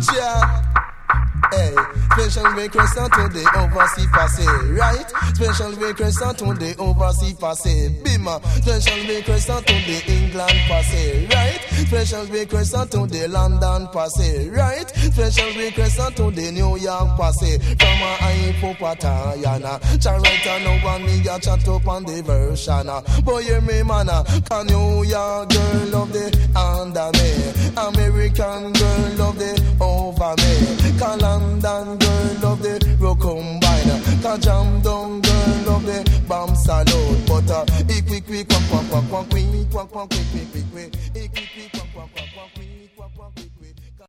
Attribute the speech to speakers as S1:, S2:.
S1: Yeah. Hey, special request to the overseas passé, right? Special request to the overseas passé, bima. Special request to the England passé, right? Special request to the London passé, right? Special request to the New York passé. From a hypopatayana, charita no one me a chat up on the version. Boy, hear me mana, can New York girl love the under me? American girl love the over me. Can London girl love the rock combine. Can jam down girl love the bomb salute. But quick, quack, quack, quack, quack, quack, quack, quack, quack, quack, quack, quack.